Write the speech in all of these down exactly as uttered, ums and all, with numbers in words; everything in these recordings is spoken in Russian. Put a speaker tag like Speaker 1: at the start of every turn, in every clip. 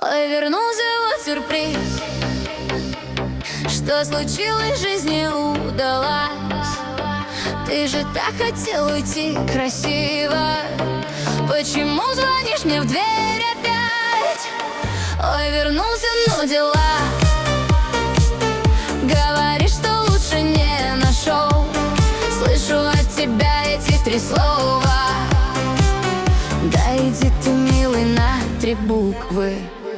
Speaker 1: Ой, вернулся вот сюрприз. Что случилось, жизнь не удалась. Ты же так хотел уйти красиво. Почему звонишь мне в дверь опять? Ой, вернулся, ну дела. Говоришь, что лучше не нашел. Слышу от тебя эти три слова. Да иди ты, милый, на три буквы.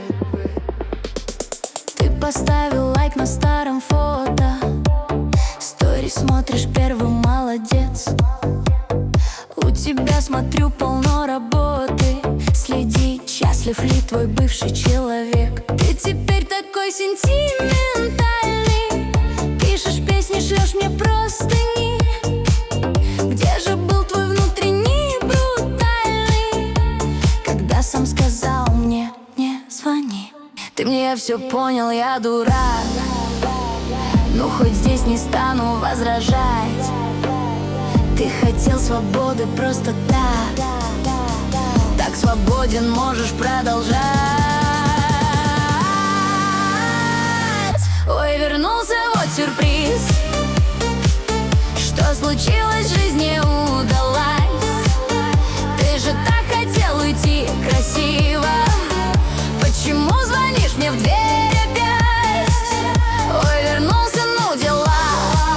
Speaker 1: Ты поставил лайк на старом фото. Стори смотришь первым, молодец. У тебя, смотрю, полно работы. Следи, счастлив ли твой бывший человек. Ты теперь такой сентиментальный. Пишешь песни, шлешь мне простыни. Где же был твой внутренний брутальный, когда сам сказал мне не звони? Ты мне все понял, я дурак. Ну хоть здесь не стану возражать. Ты хотел свободы просто так. Так свободен, можешь продолжать. Ой, вернулся вот сюрприз. Что случилось, жизнь не удалась. Ты же так хотел уйти красиво. Почему звонишь мне в дверь опять? Ой, вернулся, ну дела.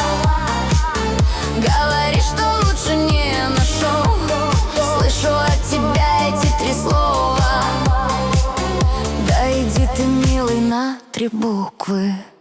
Speaker 1: Говоришь, что лучше не нашел. Слышу от тебя эти три слова. Да иди ты, милый, на три буквы.